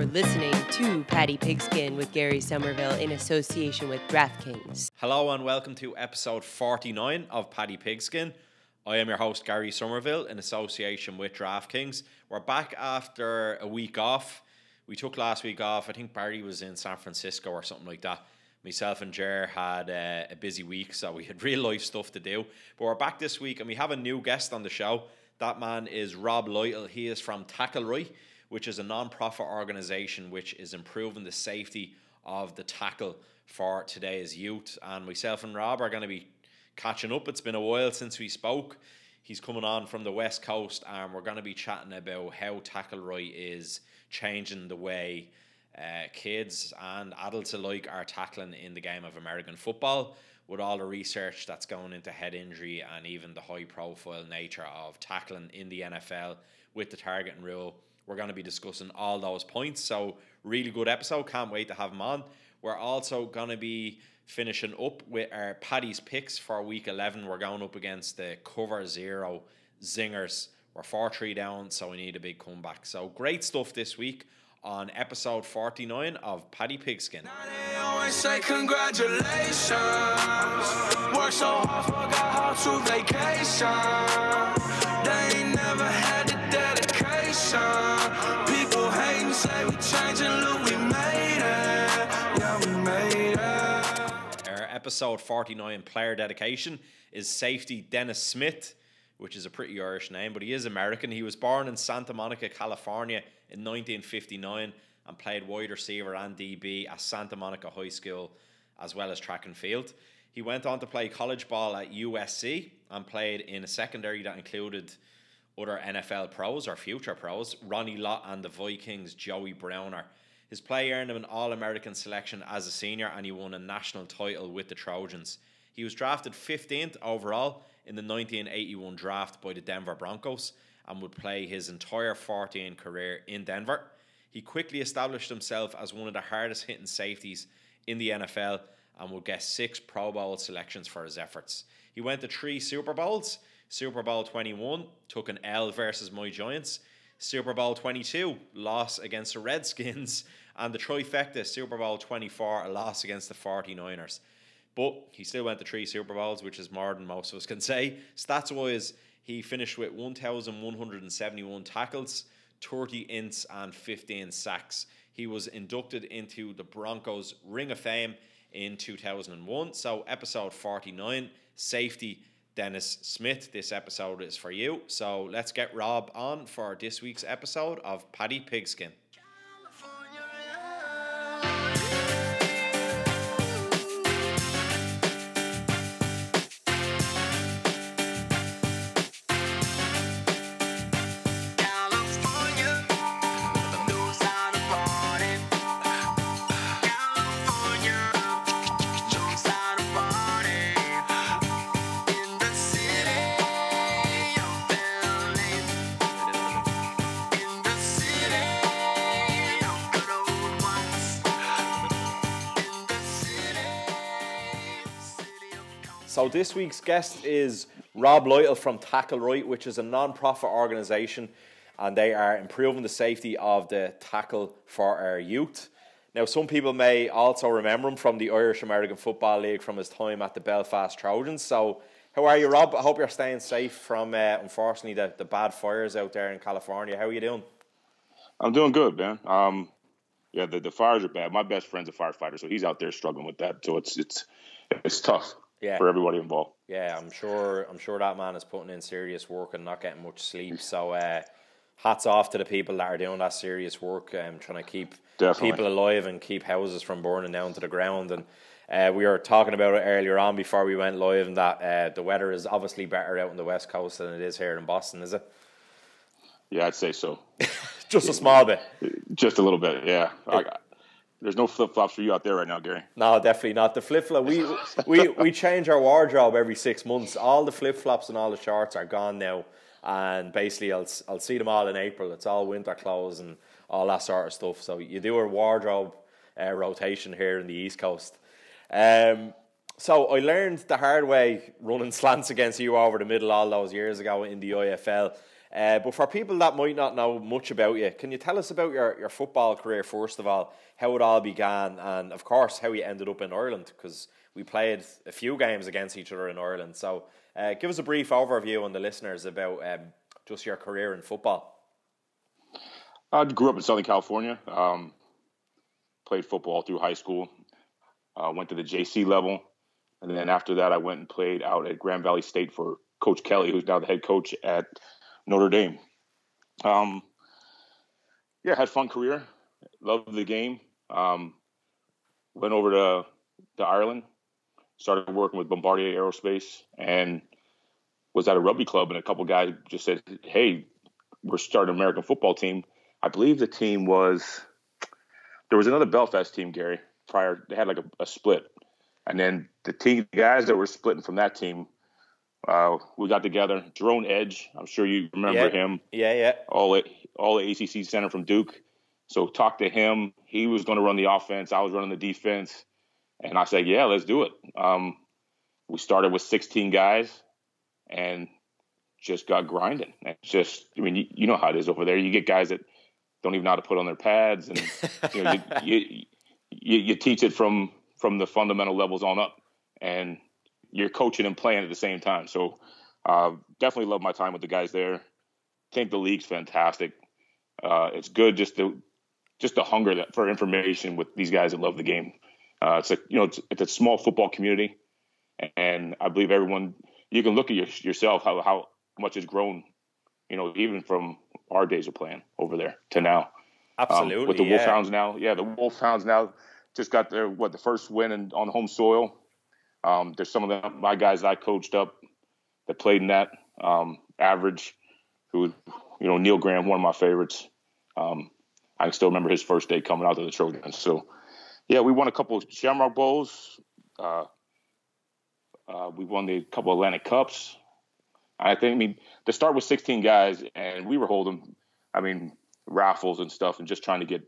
listening to Paddy Pigskin with Gary Somerville in association with DraftKings. Hello and welcome to episode 49 of Paddy Pigskin. I am your host Gary Somerville in association with DraftKings. We're back after a week off. We took last week off. I think Barry was in San Francisco or something like that. Myself and Jer had a busy week, so we had real life stuff to do. But we're back this week and we have a new guest on the show. That man is Rob Lytle. He is from Tackle Right, which is a non-profit organisation which is improving the safety of the tackle for today's youth. And myself and Rob are going to be catching up. It's been a while since we spoke. He's coming on from the West Coast and we're going to be chatting about how Tackle Right is changing the way kids and adults alike are tackling in the game of American football, with all the research that's going into head injury and even the high profile nature of tackling in the NFL with the targeting rule. We're going to be discussing all those points. So really good episode. Can't wait to have him on. We're also going to be finishing up with our Paddy's picks for week 11. We're going up against the Cover Zero Zingers. We're 4-3 down, so we need a big comeback. So great stuff this week on episode 49 of Paddy Pigskin. Now they always say congratulations. Work so hard, forgot how to vacation. They ain't never had the dedication. People hate and say we changing, look, we made it. Yeah, we made it. Our episode 49 player dedication is safety Dennis Smith, which is a pretty Irish name, but he is American. He was born in Santa Monica, California in 1959 and played wide receiver and DB at Santa Monica High School as well as track and field. He went on to play college ball at USC and played in a secondary that included other NFL pros or future pros, Ronnie Lott and the Vikings' Joey Browner. His play earned him an All-American selection as a senior and he won a national title with the Trojans. He was drafted 15th overall in the 1981 draft by the Denver Broncos and would play his entire 14 career in Denver. He quickly established himself as one of the hardest hitting safeties in the NFL and would get 6 Pro Bowl selections for his efforts. He went to 3 Super Bowls. Super Bowl 21 took an L versus my Giants. Super Bowl 22 loss against the Redskins, and the trifecta Super Bowl 24 a loss against the 49ers. But he still went to 3 Super Bowls, which is more than most of us can say. Stats-wise, he finished with 1,171 tackles, 30 ints and 15 sacks. He was inducted into the Broncos Ring of Fame in 2001. So episode 49, safety Dennis Smith. This episode is for you. So let's get Rob on for this week's episode of Paddy Pigskin. So this week's guest is Rob Lytle from Tackle Right, which is a non-profit organisation, and they are improving the safety of the tackle for our youth. Now, some people may also remember him from the Irish American Football League from his time at the Belfast Trojans. So how are you, Rob? I hope you're staying safe from, unfortunately, the bad fires out there in California. How are you doing? I'm doing good, man. Yeah, the fires are bad. My best friend's a firefighter, so he's out there struggling with that. So it's tough. Yeah. For everybody involved. Yeah, I'm sure that man is putting in serious work and not getting much sleep. So hats off to the people that are doing that serious work and trying to keep people alive and keep houses from burning down to the ground. And we were talking about it earlier on before we went live, and that the weather is obviously better out on the West Coast than it is here in Boston, is it? Yeah, I'd say so. Just a small bit. Just a little bit, yeah. There's no flip-flops for you out there right now, Gary. No, definitely not. The flip-flop, we change our wardrobe every 6 months. All the flip-flops and all the shorts are gone now. And basically, I'll see them all in April. It's all winter clothes and all that sort of stuff. So you do a wardrobe rotation here in the East Coast. So I learned the hard way running slants against you over the middle all those years ago in the IFL. But for people that might not know much about you, can you tell us about your football career, first of all, how it all began, and of course how you ended up in Ireland, because we played a few games against each other in Ireland. So give us a brief overview on the listeners about just your career in football. I grew up in Southern California, played football through high school, went to the JC level, and then after that I went and played out at Grand Valley State for Coach Kelly, who's now the head coach at Notre Dame. Had fun career, loved the game. Went over to Ireland, started working with Bombardier Aerospace, and was at a rugby club, and a couple guys just said, hey, we're starting an American football team. I believe the team there was another Belfast team, Gary, prior. They had like a split. And then the guys that were splitting from that team, we got together. Jerome Edge, I'm sure you remember him. Yeah. All the ACC center from Duke. So talked to him. He was going to run the offense. I was running the defense. And I said, yeah, let's do it. We started with 16 guys and just got grinding. And just, I mean, you know how it is over there. You get guys that don't even know how to put on their pads. And you teach it from the fundamental levels on up. And you're coaching and playing at the same time. So definitely love my time with the guys there. Think the league's fantastic. It's good just the hunger for information with these guys that love the game. It's a small football community, and I believe everyone, you can look at yourself how much has grown, even from our days of playing over there to now. Absolutely. With the Wolfhounds now. Yeah, the Wolfhounds now just got the first win on home soil. There's some of my guys that I coached up that played in that, Average, who, Neil Graham, one of my favorites. I can still remember his first day coming out to the Trojans. So, yeah, we won a couple of Shamrock Bowls. We won a couple of Atlantic Cups. The start was 16 guys, and we were holding, raffles and stuff, and just trying to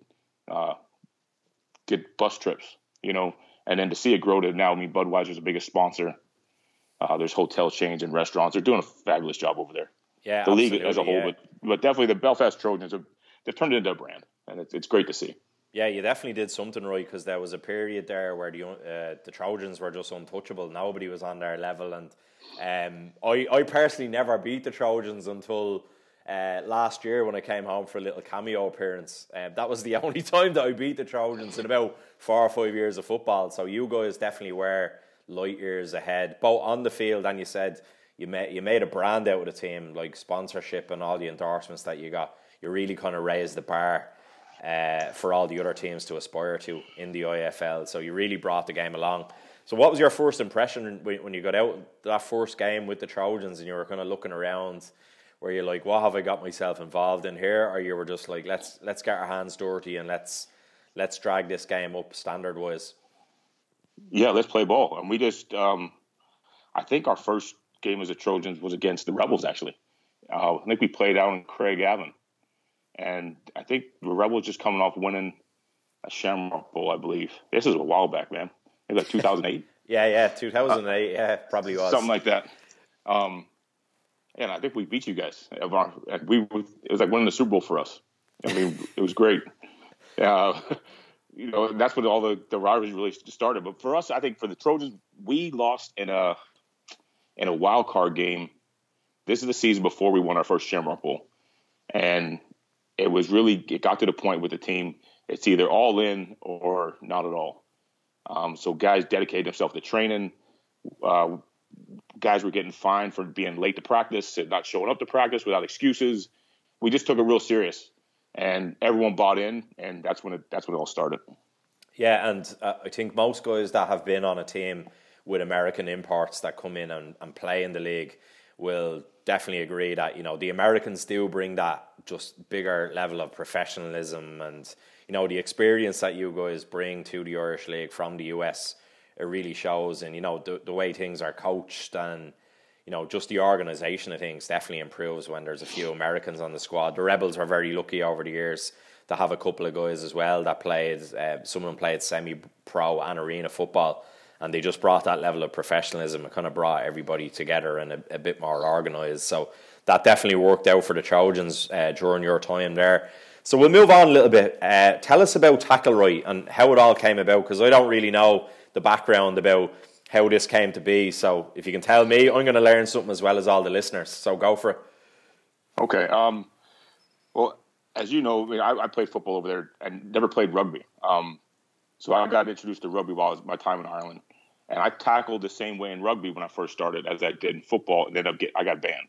get bus trips, and then to see it grow to now, Budweiser's the biggest sponsor. There's hotel chains and restaurants. They're doing a fabulous job over there. Yeah, the league as a whole, but definitely the Belfast Trojans they've turned it into a brand, and it's great to see. Yeah, you definitely did something right, because there was a period there where the Trojans were just untouchable. Nobody was on their level, and I personally never beat the Trojans until last year when I came home for a little cameo appearance. That was the only time that I beat the Trojans in about 4 or 5 years of football. So you guys definitely were light years ahead, both on the field, and you said you made a brand out of the team, like sponsorship and all the endorsements that you got. You really kind of raised the bar for all the other teams to aspire to in the IFL. So you really brought the game along. So what was your first impression when you got out that first game with the Trojans and you were kind of looking around? Were you like, what have I got myself involved in here? Or you were just like, let's get our hands dirty and let's drag this game up standard wise? Yeah, let's play ball. And we just, I think our first game as the Trojans was against the Rebels, actually. I think we played out in Craigavon. And I think the Rebels just coming off winning a Shamrock Bowl, I believe. This is a while back, man. It was like 2008. Yeah, 2008. Yeah, probably was. Something like that. And I think we beat you guys. It was like winning the Super Bowl for us. It was great. That's when all the rivalries really started. But for us, I think for the Trojans, we lost in a wild card game. This is the season before we won our first Shamrock Bowl. And it got to the point with the team, it's either all in or not at all. So guys dedicated themselves to training. Guys were getting fined for being late to practice and not showing up to practice without excuses. We just took it real serious, and everyone bought in, and that's when it all started. Yeah, and I think most guys that have been on a team with American imports that come in and play in the league will definitely agree that, the Americans do bring that just bigger level of professionalism and, the experience that you guys bring to the Irish League from the US. It really shows, and the way things are coached, and just the organisation of things definitely improves when there's a few Americans on the squad. The Rebels are very lucky over the years to have a couple of guys as well that played. Some of them played semi-pro and arena football, and they just brought that level of professionalism. It kind of brought everybody together and a bit more organised. So that definitely worked out for the Trojans during your time there. So we'll move on a little bit. Tell us about Tackle Right and how it all came about, because I don't really know the background about how this came to be. So if you can tell me, I'm going to learn something as well as all the listeners. So go for it. Okay. Well, as you know, I played football over there and never played rugby. So I got introduced to rugby while it was my time in Ireland. And I tackled the same way in rugby when I first started as I did in football, and then I got banned.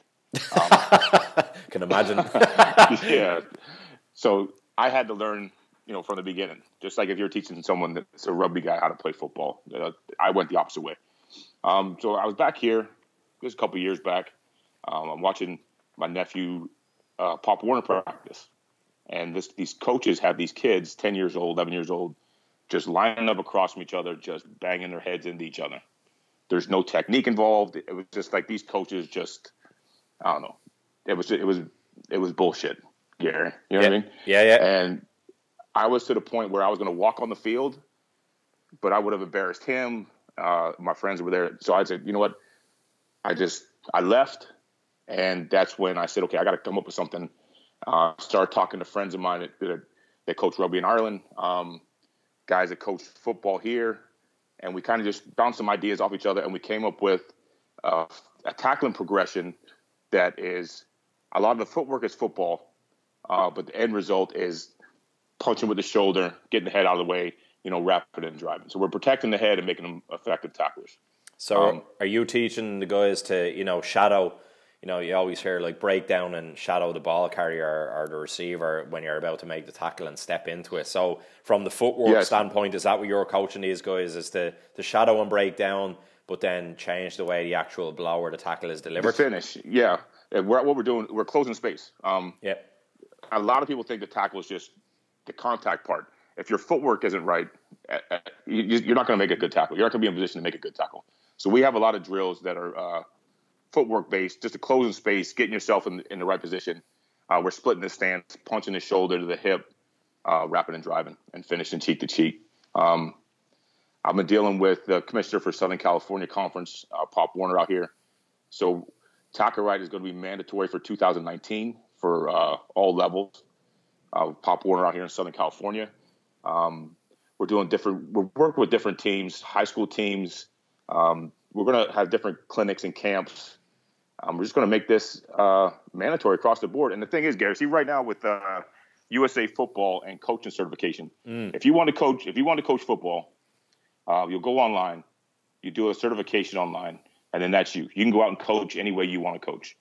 Can imagine. Yeah. So I had to learn, from the beginning. Just like if you're teaching someone that's a rugby guy how to play football, I went the opposite way. So I was back here. It was a couple years back. I'm watching my nephew Pop Warner practice, and these coaches have these kids, 10 years old, 11 years old, just lining up across from each other, just banging their heads into each other. There's no technique involved. It was just like these coaches just, I don't know. It was bullshit, Gary. You know what I mean? Yeah. And I was to the point where I was going to walk on the field, but I would have embarrassed him. My friends were there. So I said, you know what? I left. And that's when I said, okay, I got to come up with something. Started talking to friends of mine that coach rugby in Ireland, guys that coach football here. And we kind of just bounced some ideas off each other. And we came up with a tackling progression that is a lot of the footwork is football, but the end result is punching with the shoulder, getting the head out of the way, wrapping and driving. So we're protecting the head and making them effective tacklers. So are you teaching the guys to, shadow, you always hear like break down and shadow the ball carrier or the receiver when you're about to make the tackle and step into it. So from the footwork standpoint, is that what you're coaching these guys, is to shadow and break down, but then change the way the actual blow or the tackle is delivered? The finish, yeah. What we're doing, we're closing space. A lot of people think the tackle is just the contact part. If your footwork isn't right, you're not going to make a good tackle. You're not going to be in a position to make a good tackle. So we have a lot of drills that are footwork based, just a closing space, getting yourself in the right position. We're splitting the stance, punching the shoulder to the hip, wrapping and driving, and finishing cheek to cheek. I've been dealing with the commissioner for Southern California Conference, Pop Warner out here. So tackle right is going to be mandatory for 2019 for all levels. Pop Warner out here in Southern California. We're working with different teams, high school teams. We're going to have different clinics and camps. We're just going to make this mandatory across the board. And the thing is, Gary, see right now with USA Football and coaching certification, if you want to coach football, you'll go online, you do a certification online, and then that's you. You can go out and coach any way you want to coach.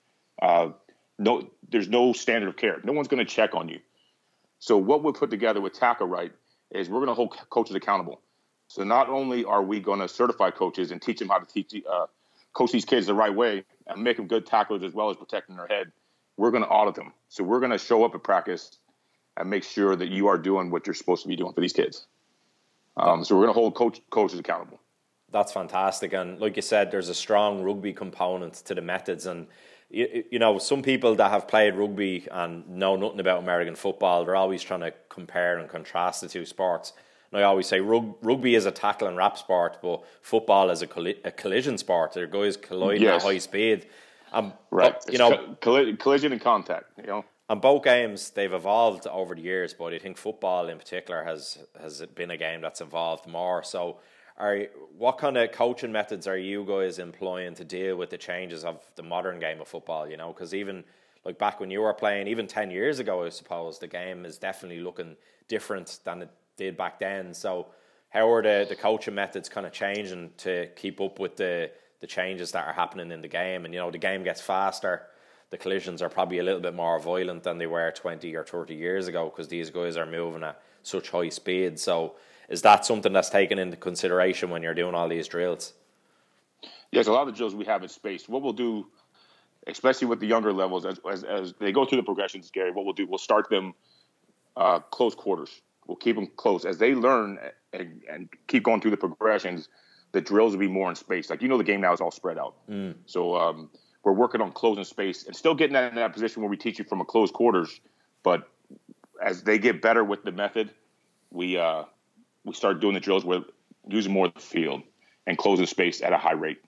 There's no standard of care. No one's going to check on you. So what we'll put together with Tackle Right is we're going to hold coaches accountable. So not only are we going to certify coaches and teach them how to coach these kids the right way and make them good tacklers as well as protecting their head, we're going to audit them. So we're going to show up at practice and make sure that you are doing what you're supposed to be doing for these kids. So we're going to hold coaches accountable. That's fantastic. And like you said, there's a strong rugby component to the methods. And, some people that have played rugby and know nothing about American football, they're always trying to compare and contrast the two sports. And I always say rugby is a tackle and wrap sport, but football is a collision sport. Their guys colliding at high speed. Right. Collision and contact, And both games, they've evolved over the years, but I think football in particular has been a game that's evolved more. So what kind of coaching methods are you guys employing to deal with the changes of the modern game of football? Because even like back when you were playing, even 10 years ago, I suppose, the game is definitely looking different than it did back then. So how are the coaching methods kind of changing to keep up with the changes that are happening in the game? And, the game gets faster. The collisions are probably a little bit more violent than they were 20 or 30 years ago because these guys are moving at such high speed. So is that something that's taken into consideration when you're doing all these drills? Yes, a lot of the drills we have in space. What we'll do, especially with the younger levels, as they go through the progressions, Gary, what we'll do, we'll start them close quarters. We'll keep them close. As they learn and keep going through the progressions, the drills will be more in space. Like, the game now is all spread out. So we're working on closing space and still getting in that position where we teach you from a close quarters. But as they get better with the method, we start doing the drills where using more of the field and closing space at a high rate.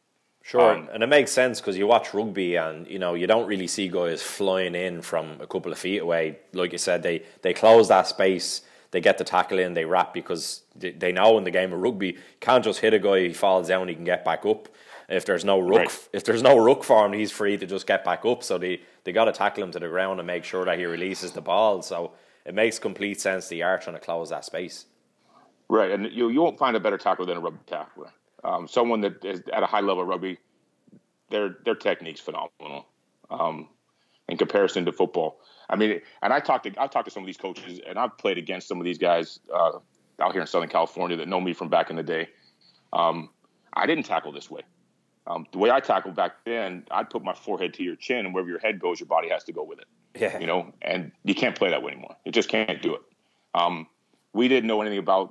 Sure, and it makes sense because you watch rugby and, you know, you don't really see guys flying in from a couple of feet away. Like you said, they close that space, they get the tackle in, they wrap, because they know in the game of rugby, you can't just hit a guy, he falls down, he can get back up. If there's no ruck, if there's no ruck for him, he's free to just get back up. So they got to tackle him to the ground and make sure that he releases the ball. So it makes complete sense that you are trying to close that space. Right, and you won't find a better tackler than a rugby tackler. Someone that is at a high level of rugby, their technique's phenomenal in comparison to football. I mean, and I've talked to some of these coaches, and I've played against some of these guys out here in Southern California that know me from back in the day. I didn't tackle this way. The way I tackled back then, I'd put my forehead to your chin, and wherever your head goes, your body has to go with it. Yeah. You know, and you can't play that way anymore. You just can't do it. We didn't know anything about,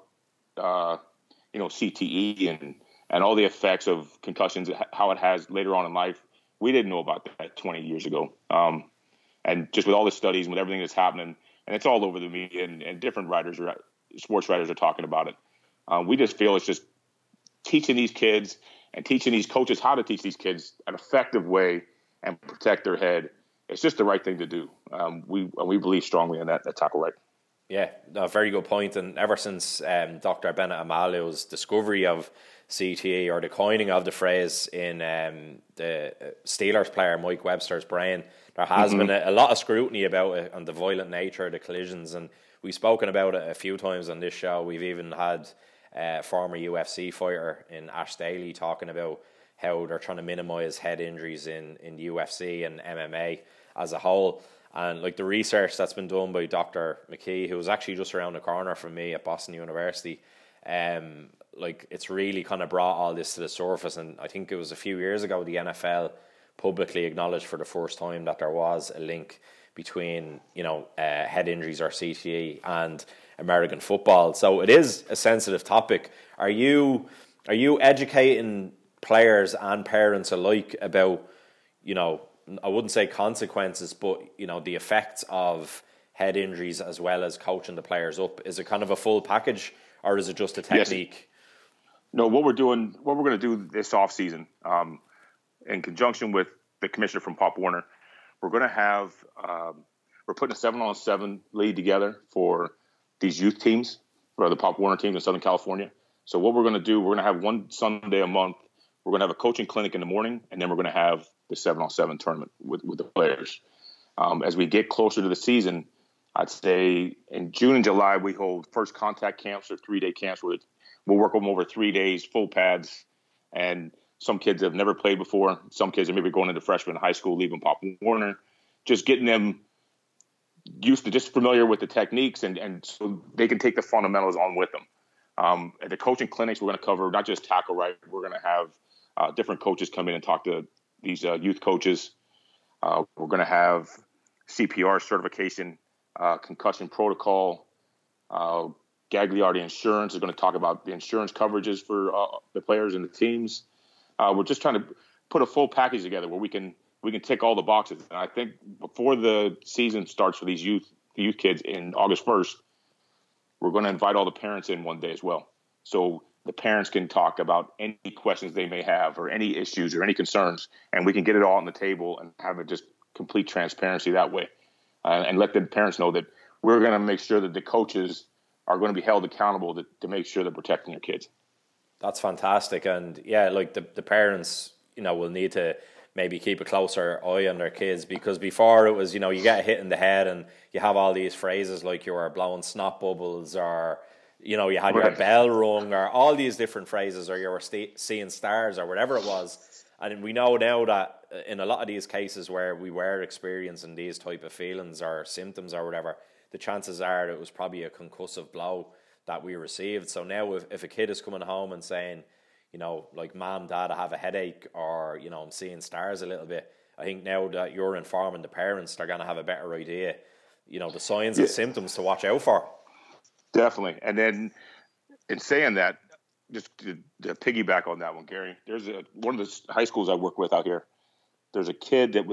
CTE and all the effects of concussions, how it has later on in life. We didn't know about that 20 years ago. And just with all the studies and with everything that's happening, and it's all over the media, and different sports writers are talking about it. We just feel it's just teaching these kids and teaching these coaches how to teach these kids an effective way and protect their head. It's just the right thing to do. We believe strongly in that tackle right. Yeah, no, very good point. And ever since Dr. Bennett Amalu's discovery of CTE, or the coining of the phrase in the Steelers player Mike Webster's brain, there has been a lot of scrutiny about it and the violent nature of the collisions. And we've spoken about it a few times on this show. We've even had a former UFC fighter in Ash Daly talking about how they're trying to minimise head injuries in the UFC and MMA as a whole. And like the research that's been done by Dr. McKee, who was actually just around the corner from me at Boston University, like it's really kind of brought all this to the surface. And I think it was a few years ago the NFL publicly acknowledged for the first time that there was a link between, head injuries or CTE and American football. So it is a sensitive topic. Are you educating players and parents alike about, I wouldn't say consequences, but the effects of head injuries as well as coaching the players up? Is it kind of a full package, or is it just a technique? Yes. No, what we're going to do this off season, in conjunction with the commissioner from Pop Warner, we're going to have we're putting a 7-on-7 league together for these youth teams, for the Pop Warner teams in Southern California. So what we're going to do, we're going to have one Sunday a month. We're going to have a coaching clinic in the morning, and then we're going to have the 7-on-7 tournament with the players. As we get closer to the season, I'd say in June and July, we hold first contact camps, or 3-day camps where we'll work them over 3 days, full pads. And some kids have never played before. Some kids are maybe going into freshman high school, leaving Pop Warner, just getting them used to, just familiar with the techniques, and so they can take the fundamentals on with them. At the coaching clinics, we're going to cover not just tackle right. We're going to have different coaches come in and talk to these youth coaches. We're going to have CPR certification, concussion protocol. Gagliardi Insurance is going to talk about the insurance coverages for the players and the teams. We're just trying to put a full package together where we can tick all the boxes. And I think before the season starts for these youth kids in August 1st, we're going to invite all the parents in one day as well. So the parents can talk about any questions they may have, or any issues or any concerns, and we can get it all on the table and have it just complete transparency that way. And let the parents know that we're going to make sure that the coaches are going to be held accountable to make sure they're protecting their kids. That's fantastic. And yeah, like the parents, will need to maybe keep a closer eye on their kids, because before it was, you get a hit in the head and you have all these phrases like you were blowing snot bubbles, or, you had your bell rung, or all these different phrases, or you were seeing stars, or whatever it was. And we know now that in a lot of these cases where we were experiencing these type of feelings or symptoms or whatever, the chances are it was probably a concussive blow that we received. So now if a kid is coming home and saying, like, Mom, Dad, I have a headache, or, I'm seeing stars a little bit, I think now that you're informing the parents, they're going to have a better idea, the signs and symptoms to watch out for. Definitely. And then in saying that, just to piggyback on that one, Gary, there's one of the high schools I work with out here. There's a kid that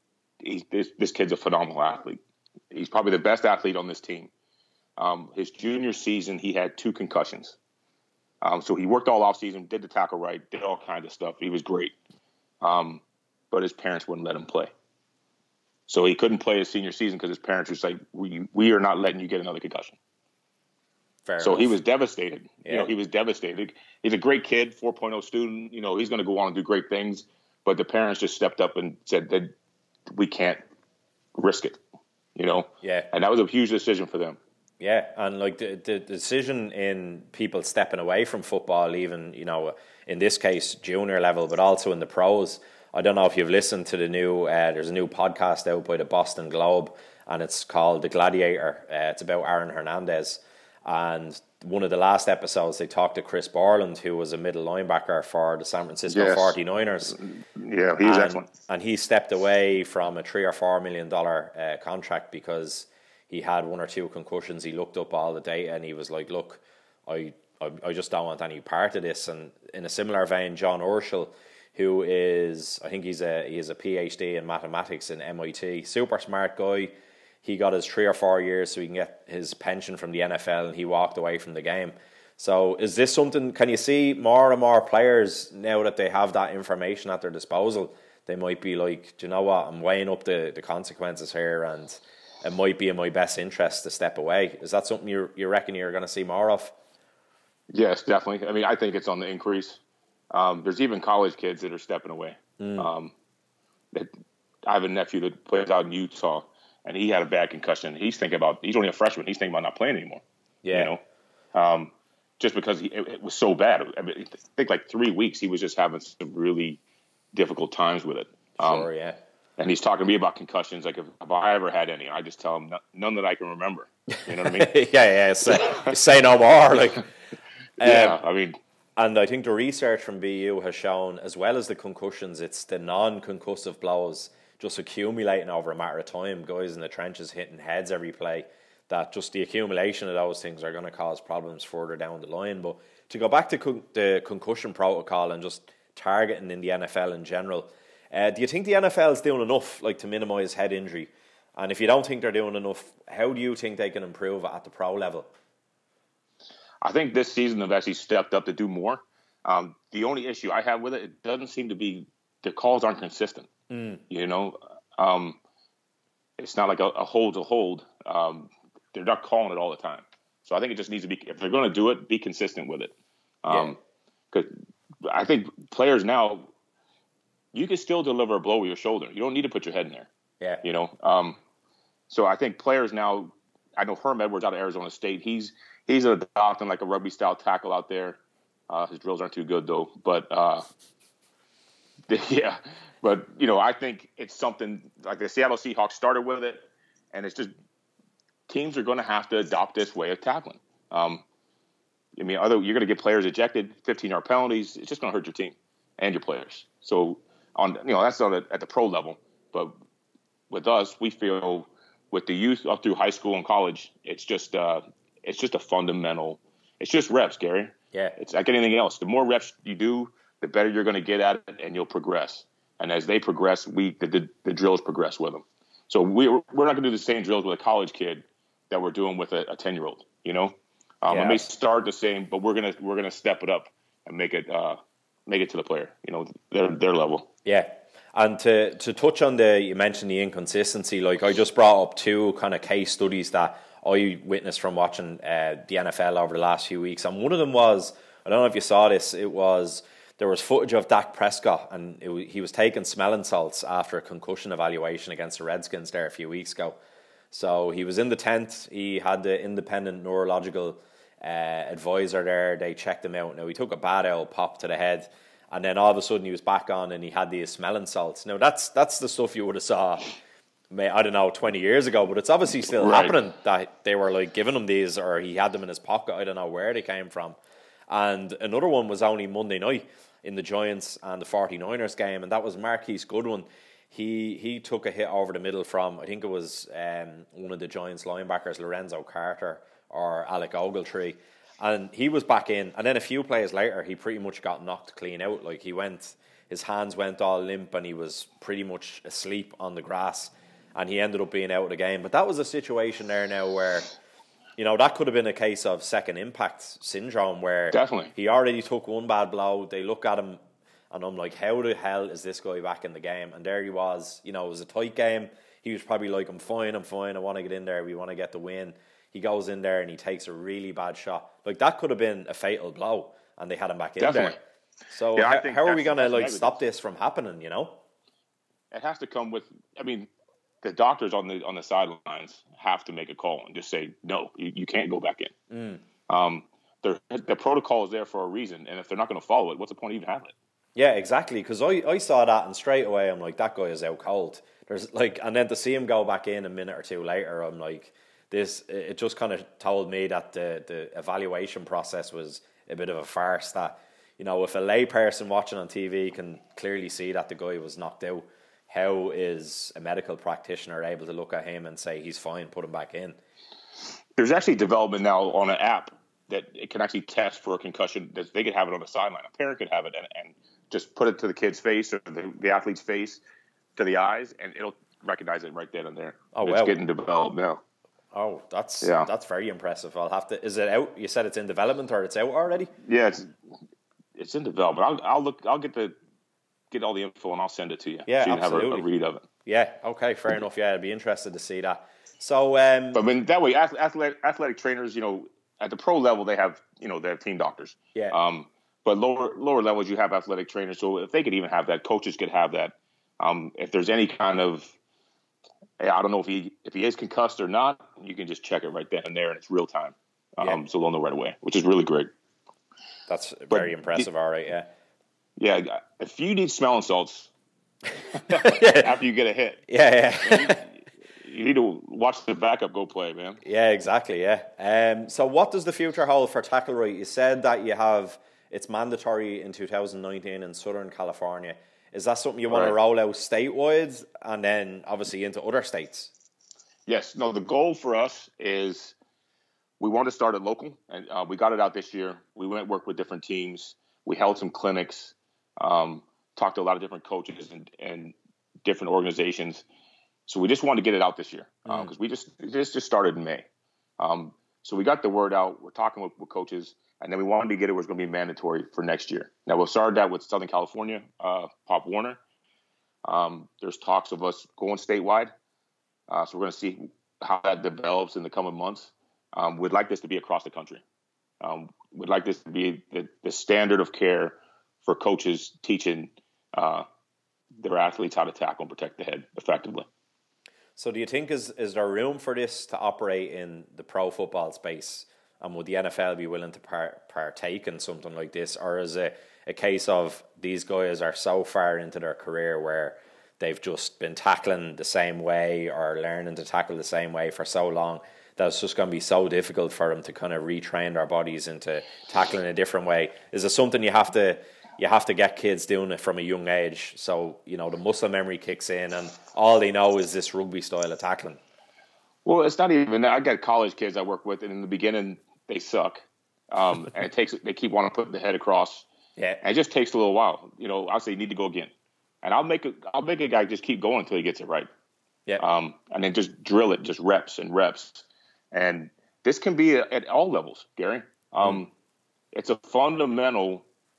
this kid's a phenomenal athlete. He's probably the best athlete on this team. His junior season, he had 2 concussions. So he worked all off season, did the tackle right, did all kinds of stuff. He was great. but his parents wouldn't let him play. So he couldn't play his senior season because his parents were like, we are not letting you get another concussion. Fair so enough. he was devastated. Yeah. He was devastated. He's a great kid, 4.0 student. He's going to go on and do great things. But the parents just stepped up and said that we can't risk it, Yeah. And that was a huge decision for them. Yeah, and like the decision in people stepping away from football, even, in this case, junior level, but also in the pros. I don't know if you've listened to the new, there's a new podcast out by the Boston Globe, and it's called The Gladiator. It's about Aaron Hernandez. And one of the last episodes, they talked to Chris Borland, who was a middle linebacker for the San Francisco 49ers. Yeah, he was excellent. And he stepped away from a $3 or $4 million contract because he had 1 or 2 concussions. He looked up all the data and he was like, look, I just don't want any part of this. And in a similar vein, John Urschel, who is, I think he has a PhD in mathematics in MIT, super smart guy. He got his 3 or 4 years so he can get his pension from the NFL, and he walked away from the game. So is this something, can you see more and more players, now that they have that information at their disposal, they might be like, do you know what, I'm weighing up the consequences here, and it might be in my best interest to step away. Is that something you reckon you're going to see more of? Yes, definitely. I mean, I think it's on the increase. There's even college kids that are stepping away. I have a nephew that plays out in Utah, and he had a bad concussion. He's only a freshman. He's thinking about not playing anymore. Yeah. Just because it was so bad. I mean, I think like 3 weeks, he was just having some really difficult times with it. Sure, yeah. And he's talking to me about concussions. Like, if I ever had any, I just tell him none that I can remember. You know what I mean? yeah. Say no more. Like, yeah, I mean. And I think the research from BU has shown, as well as the concussions, it's the non-concussive blows just accumulating over a matter of time. Guys in the trenches hitting heads every play. That just the accumulation of those things are going to cause problems further down the line. But to go back to the concussion protocol and just targeting in the NFL in general, do you think the NFL is doing enough, like, to minimise head injury? And if you don't think they're doing enough, how do you think they can improve it at the pro level? I think this season they've actually stepped up to do more. The only issue I have with it doesn't seem to be the calls aren't consistent. It's not like a hold to hold. They're not calling it all the time. So I think it just needs to be, if they're going to do it, be consistent with it. Because I think players now, you can still deliver a blow with your shoulder. You don't need to put your head in there. Yeah. So I think players now, I know Herm Edwards out of Arizona State, he's adopting like a rugby style tackle out there. His drills aren't too good though, but yeah. But I think it's something like the Seattle Seahawks started with it, and it's just teams are going to have to adopt this way of tackling. You're going to get players ejected, 15-yard penalties. It's just going to hurt your team and your players. So that's at the pro level, but with us, we feel with the youth up through high school and college, it's just a fundamental. It's just reps, Gary. Yeah. It's like anything else. The more reps you do, the better you're going to get at it, and you'll progress. And as they progress, the drills progress with them. So we're not going to do the same drills with a college kid that we're doing with a 10-year-old. It may start the same, but we're gonna step it up and make it to the player. Their level. Yeah. And to touch on you mentioned the inconsistency. Like, I just brought up 2 kind of case studies that I witnessed from watching the NFL over the last few weeks. And one of them was, I don't know if you saw this, there was footage of Dak Prescott, and he was taking smelling salts after a concussion evaluation against the Redskins there a few weeks ago. So he was in the tent. He had the independent neurological advisor there. They checked him out. Now, he took a bad old pop to the head, and then all of a sudden he was back on and he had these smelling salts. Now, that's the stuff you would have saw, I don't know, 20 years ago, but it's obviously still happening that they were like giving him these, or he had them in his pocket. I don't know where they came from. And another one was only Monday night in the Giants and the 49ers game, and that was Marquise Goodwin. He took a hit over the middle from, I think it was one of the Giants linebackers, Lorenzo Carter or Alec Ogletree, and he was back in. And then a few plays later, he pretty much got knocked clean out. Like, his hands went all limp, and he was pretty much asleep on the grass, and he ended up being out of the game. But that was a situation there now where, that could have been a case of second impact syndrome, where definitely he already took one bad blow. They look at him And I'm like, how the hell is this guy back in the game? And there he was. You know, it was a tight game. He was probably like, I'm fine. I want to get in there. We want to get the win. He goes in there and he takes a really bad shot. Like, that could have been a fatal blow, and they had him back in there. So yeah, how are we going to like stop this from happening, you know? It has to come with, I mean, the doctors on the sidelines have to make a call and just say, no, you can't go back in. The protocol is there for a reason, and if they're not going to follow it, what's the point of even having it? Yeah, exactly. Because I saw that, and straight away I'm like, that guy is out cold. There's like, and then to see him go back in a minute or two later, I'm like, it just kind of told me that the evaluation process was a bit of a farce. That, you know, if a lay person watching on TV can clearly see that the guy was knocked out, how is a medical practitioner able to look at him and say he's fine, put him back in? There's actually development now on an app that it can actually test for a concussion. They could have it on the sideline. A parent could have it and just put it to the kid's face or the athlete's face, to the eyes, and it'll recognize it right then and there. Oh, it's getting developed now. Oh, that's very impressive. I'll have to. Is it out? You said it's in development, or it's out already? Yeah, it's in development. I'll get all the info and I'll send it to you. Yeah, so you absolutely. can have a read of it. Yeah. Okay. Fair enough. Yeah, I'd be interested to see that. So, but I mean, that way, athletic trainers, you know, at the pro level, they have team doctors. Yeah. But lower levels, you have athletic trainers. So if they could even have that, coaches could have that. If there's any kind of, I don't know if he is concussed or not, you can just check it right then and there, and it's real time. So they'll know right away, which is really great. That's very impressive. All right, yeah. Yeah, if you need smelling salts after you get a hit, you need to watch the backup go play, man. Yeah, exactly. Yeah. So what does the future hold for tackle right? You said that it's mandatory in 2019 in Southern California. Is that something you want to roll out statewide and then obviously into other states? Yes. No, the goal for us is we want to start it local, and we got it out this year. We went work with different teams. We held some clinics, talked to a lot of different coaches and different organizations. So we just wanted to get it out this year because this just started in May. So we got the word out. We're talking with coaches. And then we wanted to get it where it's going to be mandatory for next year. Now, we'll start that with Southern California, Pop Warner. There's talks of us going statewide. So we're going to see how that develops in the coming months. We'd like this to be across the country. We'd like this to be the standard of care for coaches teaching their athletes how to tackle and protect the head effectively. So do you think is there room for this to operate in the pro football space? And would the NFL be willing to partake in something like this? Or is it a case of these guys are so far into their career where they've just been tackling the same way or learning to tackle the same way for so long that it's just going to be so difficult for them to kind of retrain their bodies into tackling a different way? Is it something you have to get kids doing it from a young age so, you know, the muscle memory kicks in and all they know is this rugby style of tackling? Well, it's not even that. I got college kids I work with, and in the beginning, they suck. And they keep wanting to put the head across. Yeah. And it just takes a little while. You know, I'll say you need to go again. And I'll make a guy just keep going until he gets it right. Yeah. And then just drill it, just reps and reps. And this can be at all levels, Gary. It's a fundamental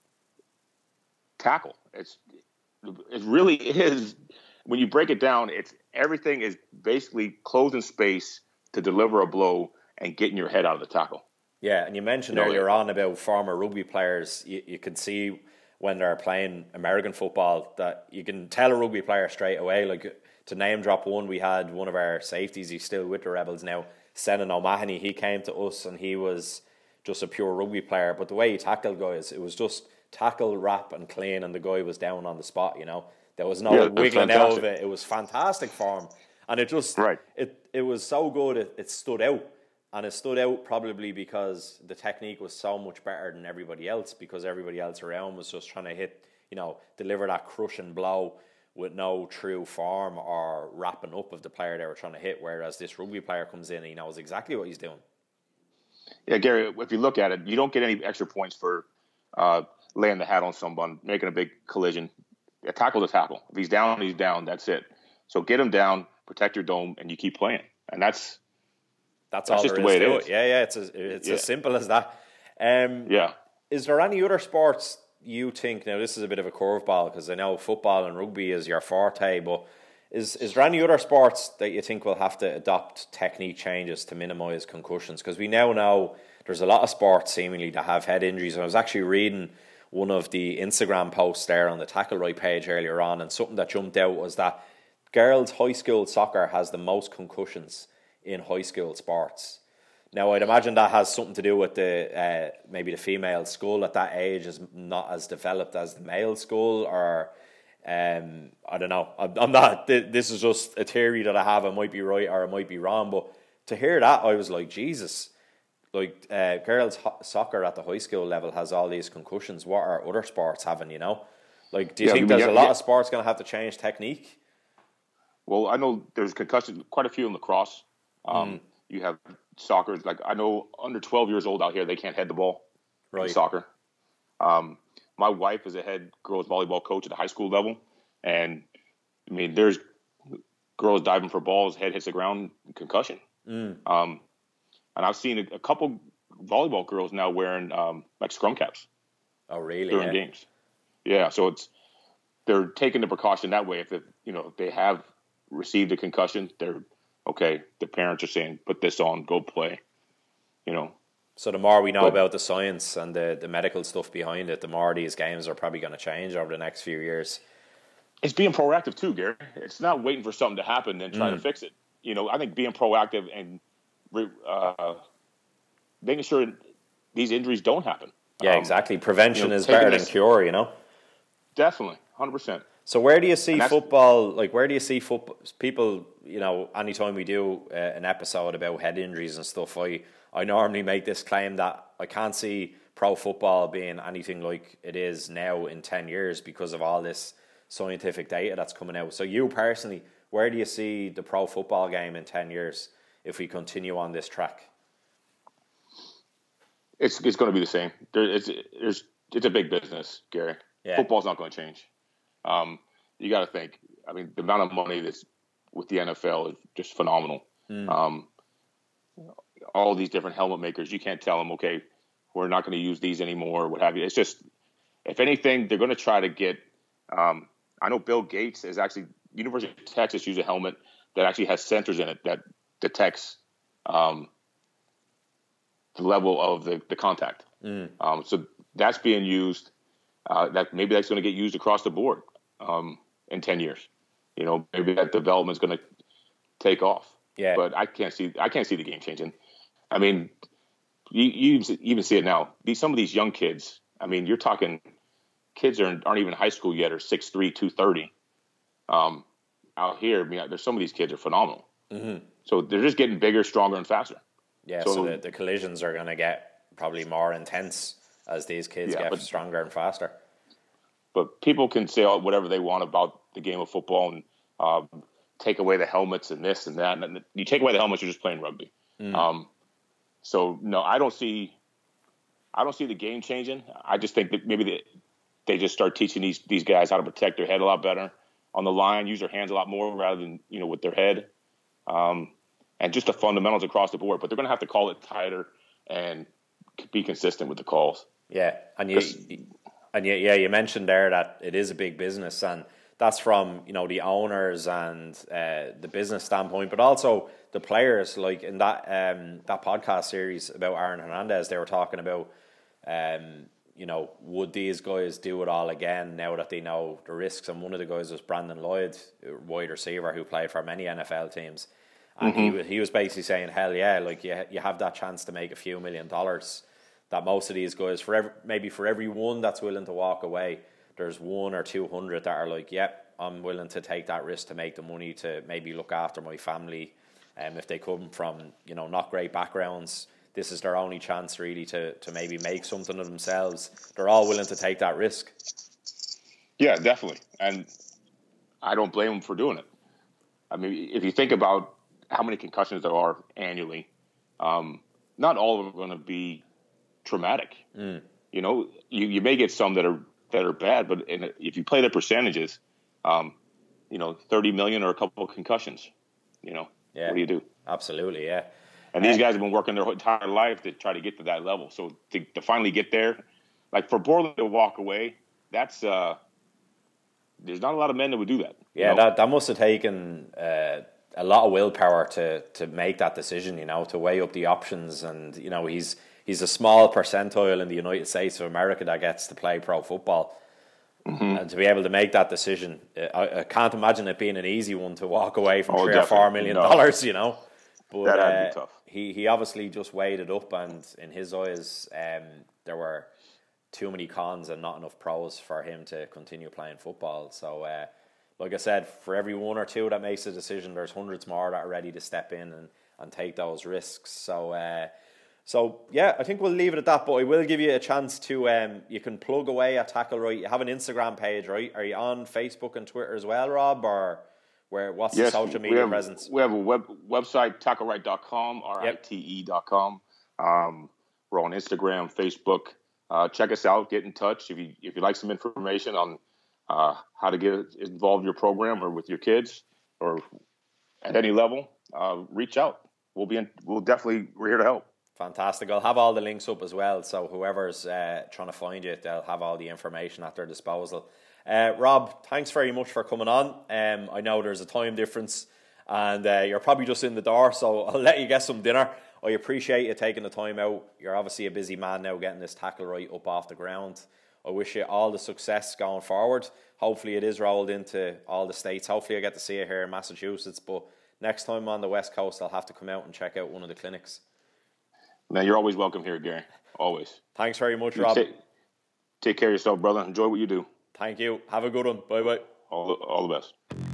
tackle. It really is. When you break it down, everything is basically closing space to deliver a blow and getting your head out of the tackle. Yeah, and you mentioned earlier on about former rugby players. You can see when they're playing American football that you can tell a rugby player straight away. Like, to name drop one, we had one of our safeties, he's still with the Rebels now, Senan O'Mahony. He came to us and he was just a pure rugby player. But the way he tackled guys, it was just tackle, wrap and clean, and the guy was down on the spot, you know. There was no wiggling out of it. It was fantastic form. And it just, it was so good, it stood out. And it stood out probably because the technique was so much better than everybody else, because everybody else around was just trying to hit, you know, deliver that crushing blow with no true form or wrapping up of the player they were trying to hit. Whereas this rugby player comes in and he knows exactly what he's doing. Yeah, Gary, if you look at it, you don't get any extra points for laying the hat on someone, making a big collision. A tackle's a tackle. If he's down, he's down. That's it. So get him down, protect your dome, and you keep playing. And that's all just there the way is to it it. is. Yeah, it's as simple as that. Yeah. Is there any other sports you think, now this is a bit of a curveball because I know football and rugby is your forte, but is there any other sports that you think will have to adopt technique changes to minimise concussions? Because we now know there's a lot of sports seemingly that have head injuries. And I was actually reading one of the Instagram posts there on the Tackle Right page earlier on, and something that jumped out was that girls' high school soccer has the most concussions in high school sports. Now, I'd imagine that has something to do with the maybe the female skull at that age is not as developed as the male skull, or I don't know. I'm not. This is just a theory that I have. I might be right or I might be wrong. But to hear that, I was like, Jesus. Like girls' soccer at the high school level has all these concussions. What are other sports having? You know, like do you think there's a lot of sports going to have to change technique? Well, I know there's concussions, quite a few in lacrosse. You have soccer. Like I know under 12 years old out here, they can't head the ball in soccer. My wife is a head girls volleyball coach at the high school level, and I mean, there's girls diving for balls, head hits the ground, concussion. And I've seen a couple volleyball girls now wearing like scrum caps. Oh, really? During games. Yeah, so they're taking the precaution that way. If they have received a concussion, they're okay. The parents are saying, "Put this on, go play." So the more we know about the science and the medical stuff behind it, the more these games are probably going to change over the next few years. It's being proactive too, Gary. It's not waiting for something to happen and trying to fix it. I think being proactive and making sure these injuries don't happen. Yeah, exactly. Prevention is better than cure, Definitely, 100%. So where do you see football, where do you see football people, anytime we do an episode about head injuries and stuff, I normally make this claim that I can't see pro football being anything like it is now in 10 years because of all this scientific data that's coming out. So you personally, where do you see the pro football game in 10 years if we continue on this track? It's going to be the same. It's a big business, Gary. Yeah. Football's not going to change. You got to think. I mean, the amount of money that's with the NFL is just phenomenal. All these different helmet makers, you can't tell them, okay, we're not going to use these anymore, what have you. It's just, if anything, they're going to try to get. I know Bill Gates is actually University of Texas used a helmet that actually has sensors in it that detects the level of the contact. So that's being used. Maybe that's going to get used across the board in 10 years. Maybe that development is going to take off. Yeah. But I can't see the game changing. I mean, you even see it now. Some of these young kids. I mean, you're talking kids aren't even in high school yet, or 6'3", 230. Out here, I mean, there's some of these kids are phenomenal. So they're just getting bigger, stronger, and faster. Yeah. So the collisions are going to get probably more intense as these kids get stronger and faster. But people can say whatever they want about the game of football and take away the helmets and this and that. And you take away the helmets, you're just playing rugby. So no, I don't see the game changing. I just think that maybe they just start teaching these guys how to protect their head a lot better on the line, use their hands a lot more rather than with their head, and just the fundamentals across the board. But they're going to have to call it tighter and be consistent with the calls. Yeah, and you mentioned there that it is a big business, and that's from the owners and the business standpoint, but also the players. Like in that podcast series about Aaron Hernandez, they were talking about would these guys do it all again now that they know the risks? And one of the guys was Brandon Lloyd, wide receiver who played for many NFL teams, and he was basically saying, hell yeah, like you have that chance to make a few $1 million. That most of these guys, for every one that's willing to walk away, there's 100 or 200 that are like, yep, I'm willing to take that risk to make the money to maybe look after my family. If they come from, not great backgrounds, this is their only chance really to maybe make something of themselves. They're all willing to take that risk. Yeah, definitely. And I don't blame them for doing it. I mean, if you think about how many concussions there are annually, not all of them are going to be traumatic. You may get some that are bad, but if you play the percentages, 30 million or a couple of concussions, what do you do? Absolutely, yeah. And these guys have been working their entire life to try to get to that level. So to finally get there, like for Borland to walk away, that's there's not a lot of men that would do that. Yeah, that must have taken a lot of willpower to make that decision, to weigh up the options. And, he's a small percentile in the United States of America that gets to play pro football. Mm-hmm. And to be able to make that decision, I can't imagine it being an easy one to walk away from $3 or $4 million, But that'd be tough. He obviously just weighed it up, and in his eyes, there were too many cons and not enough pros for him to continue playing football. So, like I said, for every one or two that makes a decision, there's hundreds more that are ready to step in and take those risks. So yeah, I think we'll leave it at that, but I will give you a chance to, you can plug away at Tackle Right. You have an Instagram page, right? Are you on Facebook and Twitter as well, Rob, or what's the social media presence? We have a website, tackleright.com, RITE.com. We're on Instagram, Facebook. Check us out, get in touch. If you like some information on how to get involved in your program or with your kids or at any level, reach out. We're here to help. Fantastic. I'll have all the links up as well, so whoever's trying to find you, they'll have all the information at their disposal. Rob, thanks very much for coming on. I know there's a time difference and you're probably just in the door, so I'll let you get some dinner. I appreciate you taking the time out. You're obviously a busy man now getting this Tackle Right up off the ground. I wish you all the success going forward. Hopefully it is rolled into all the states. Hopefully I get to see it here in Massachusetts, but next time I'm on the West Coast, I'll have to come out and check out one of the clinics. Man, you're always welcome here, Gary. Always. Thanks very much, Rob. Take care of yourself, brother. Enjoy what you do. Thank you. Have a good one. Bye-bye. All the best.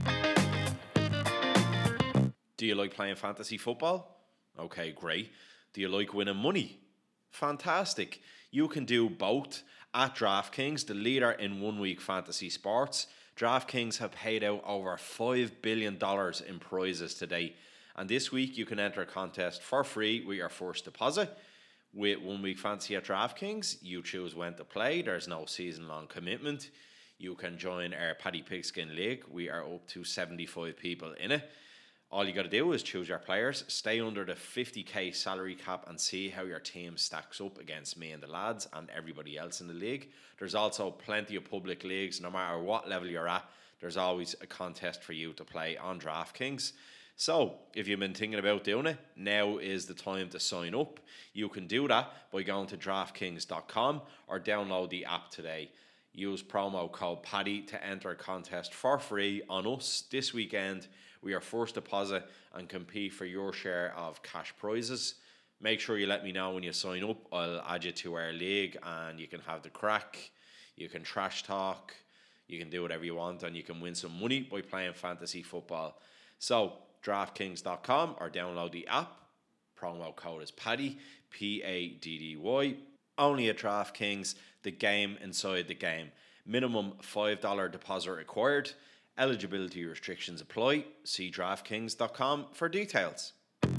Do you like playing fantasy football? Okay, great. Do you like winning money? Fantastic. You can do both at DraftKings, the leader in one-week fantasy sports. DraftKings have paid out over $5 billion in prizes today. And this week, you can enter a contest for free with your first deposit. With 1 week fantasy at DraftKings, you choose when to play. There's no season-long commitment. You can join our Paddy Pigskin League. We are up to 75 people in it. All you got to do is choose your players, stay under the 50k salary cap, and see how your team stacks up against me and the lads and everybody else in the league. There's also plenty of public leagues. No matter what level you're at, there's always a contest for you to play on DraftKings. So, if you've been thinking about doing it, now is the time to sign up. You can do that by going to DraftKings.com or download the app today. Use promo code PADDY to enter a contest for free on us this weekend. We are first deposit and compete for your share of cash prizes. Make sure you let me know when you sign up. I'll add you to our league and you can have the crack. You can trash talk. You can do whatever you want and you can win some money by playing fantasy football. So, DraftKings.com or download the app. Promo code is PADDY, PADDY. Only at DraftKings, the game inside the game. Minimum $5 deposit required. Eligibility restrictions apply. See DraftKings.com for details.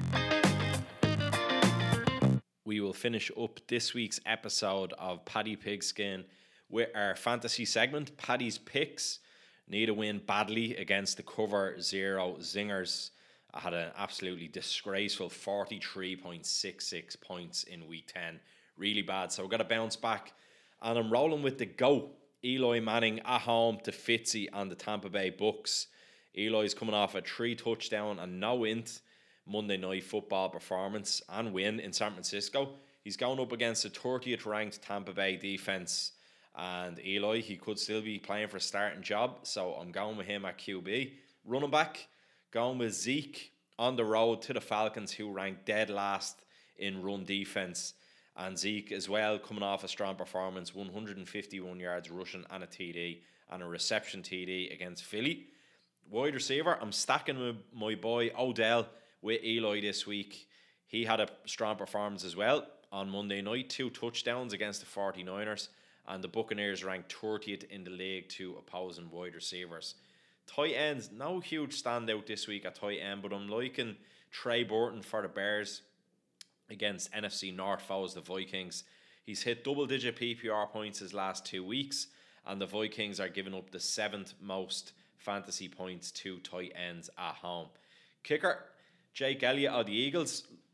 We will finish up this week's episode of Paddy Pigskin with our fantasy segment, Paddy's Picks. Need a win badly against the cover 0 Zingers. I had an absolutely disgraceful 43.66 points in week 10. Really bad. So I've got to bounce back. And I'm rolling with the GOAT, Eli Manning, at home to Fitzy and the Tampa Bay Bucks. Eli's coming off a 3 touchdown and no int Monday Night Football performance and win in San Francisco. He's going up against the 30th ranked Tampa Bay defense. And Eli, he could still be playing for a starting job, so I'm going with him at QB. Running back, going with Zeke on the road to the Falcons, who ranked dead last in run defense. And Zeke as well, coming off a strong performance, 151 yards rushing and a TD and a reception TD against Philly. Wide receiver, I'm stacking with my boy Odell with Eli this week. He had a strong performance as well on Monday night, 2 touchdowns against the 49ers. And the Buccaneers ranked 30th in the league to opposing wide receivers. Tight ends, no huge standout this week at tight end, but I'm liking Trey Burton for the Bears against NFC North foes, the Vikings. He's hit double-digit PPR points his last 2 weeks, and the Vikings are giving up the 7th most fantasy points to tight ends at home. Kicker, Jake Elliott of the Eagles.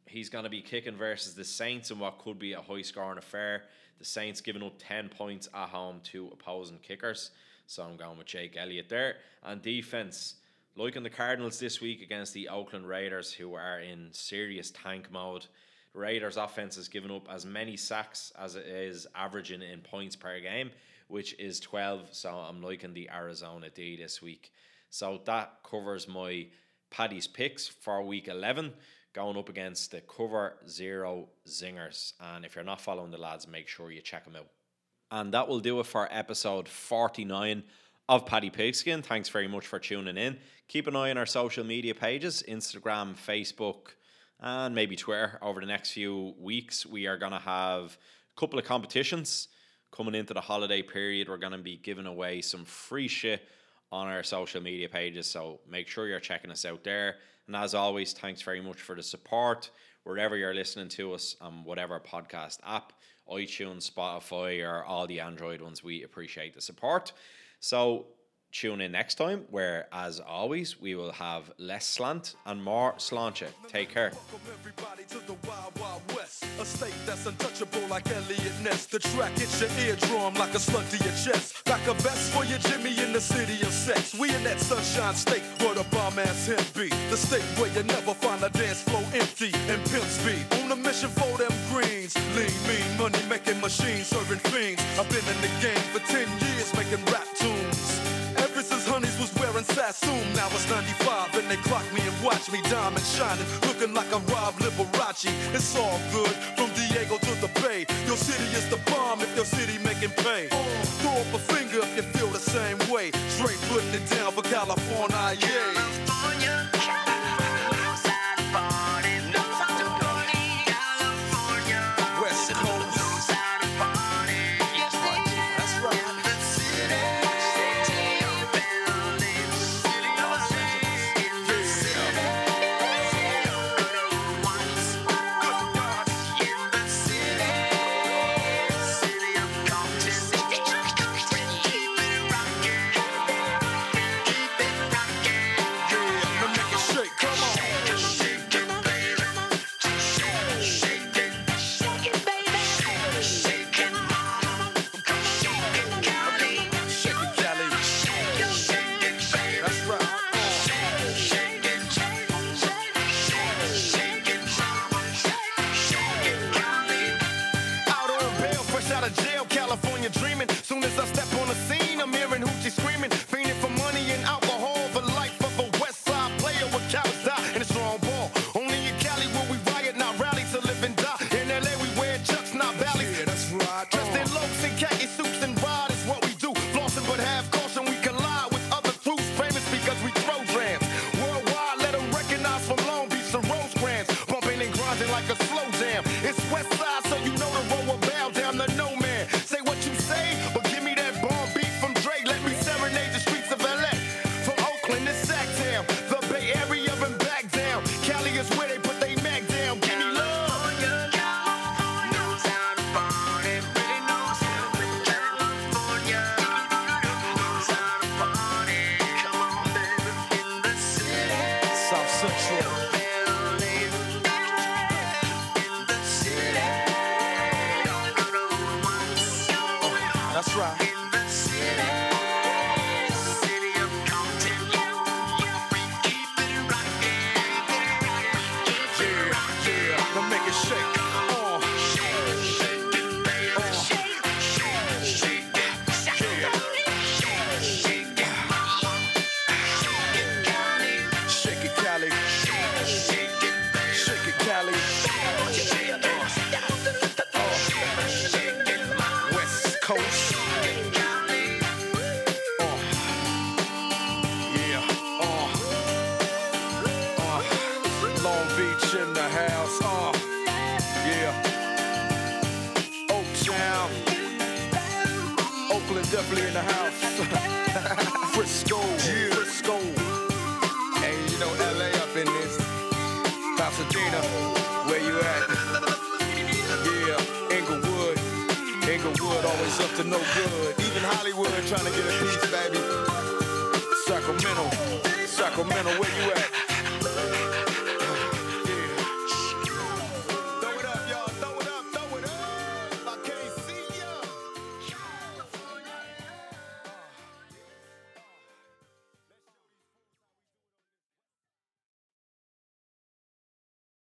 He's going to be kicking versus the Saints in what could be a high-scoring affair. The Saints giving up 10 points at home to opposing kickers. So I'm going with Jake Elliott there. And defense, liking the Cardinals this week against the Oakland Raiders, who are in serious tank mode. The Raiders' offense has given up as many sacks as it is averaging in points per game, which is 12. So I'm liking the Arizona D this week. So that covers my Paddy's picks for week 11, going up against the Cover Zero Zingers. And if you're not following the lads, make sure you check them out. And that will do it for episode 49 of Paddy Pigskin. Thanks very much for tuning in. Keep an eye on our social media pages, Instagram, Facebook, and maybe Twitter. Over the next few weeks, we are going to have a couple of competitions coming into the holiday period. We're going to be giving away some free shit on our social media pages, so make sure you're checking us out there. And as always, thanks very much for the support wherever you're listening to us on whatever podcast app, iTunes, Spotify, or all the Android ones. We appreciate the support. So tune in next time, where, as always, we will have less slant and more slancha. Take care. Welcome everybody to the Wild Wild West, a state that's untouchable like Elliot Ness. The track hits your eardrum like a slug to your chest. Like a vest for your Jimmy in the city of sex. We in that sunshine state where the bomb ass him be. The state where you never find a dance floor empty and pimp speed. On a mission for them greens. Lean, mean, money making machines serving fiends. I've been in the game for 10 years making rap tunes. Ever since Honeys was wearing Sassoon, now it's 95 and they clock me and watch me diamond shining, looking like a Rob Liberace. It's all good from Diego to the Bay. Your city is the bomb if your city making pain. Throw up a finger if you feel the same way. Straight putting it down for California, yeah. West Coast. That's right. Dreaming. Soon as I step on the scene, I'm hearing hoochie screaming, fiending for money and alcohol. The life of a West Side player with cowards die and a strong ball. Only in Cali will we riot, not rally to live and die. In LA we wear chucks, not valleys. Yeah, that's right. Dressed in locs and khaki suits and ride is what we do. Flossing but have caution, we collide with other crews. Famous because we throw drams. Worldwide, let them recognize from Long Beach to Rosecrans. Bumping and grinding like a slow jam. It's West Side, so you know the road will bow down to no man. Say what you say, but give me that bomb beat from Dre. Let me serenade the streets of LA. From Oakland to Sacktown, the Bay Area and back down. Cali is where they put they mag down. Give me love. South Central. That's right. Now make it shake. Shake it, Cali. Shake it, Cali. West Coast. Long Beach in the house, yeah. Oaktown, Oakland definitely in the house. Frisco, yeah. Frisco. Hey, you know LA up in this. Pasadena, where you at? Yeah, Inglewood, always up to no good. Even Hollywood trying to get a piece, baby. Sacramento, where you at?